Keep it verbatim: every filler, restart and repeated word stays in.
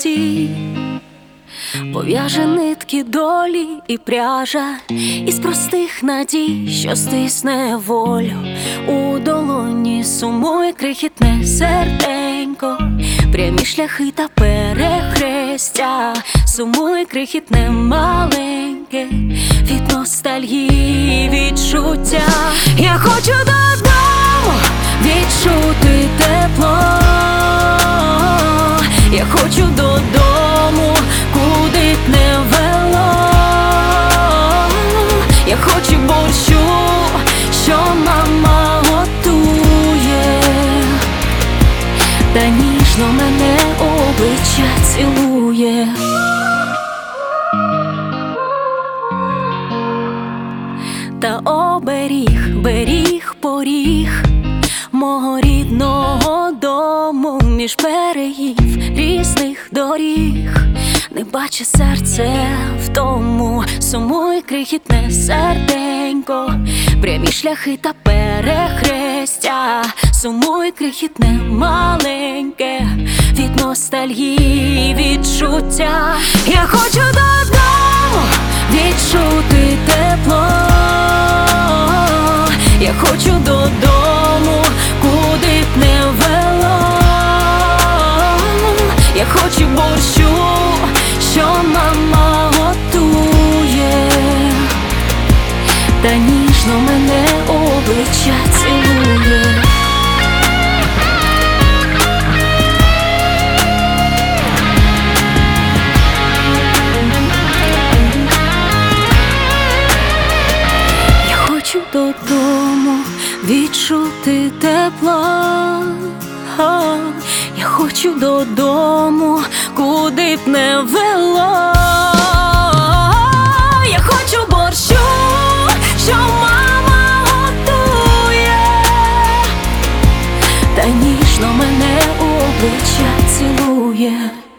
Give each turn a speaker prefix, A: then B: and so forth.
A: житті, пов'яже нитки долі і пряжа із простих надій, що стисне волю у долоні, сумує крихітне серденько, прямі шляхи та перехрестя, сумує крихітне маленьке від ностальгії відчуття. Я хочу додому відчути тепло, я хочу додому, куди б не вело. Я хочу борщу, що мама готує, та ніжно мене обличчя цілує. Та оберіг, беріг, поріг мого рідного дому між берегів різних доріг, не бачить серце в тому, сумує крихітне серденько, прямі шляхи та перехрестя, сумує крихітне маленьке від ностальгії відчуття. Я хочу додому відчути тепло, я хочу додому, куди б не вело. Я хочу борщу, що мама готує, та ніжно мене обличчя цілує. Я хочу додому відчути тепло, о, я хочу додому, куди б не вело. Я хочу борщу, що мама готує, та ніжно мене обличчя цілує.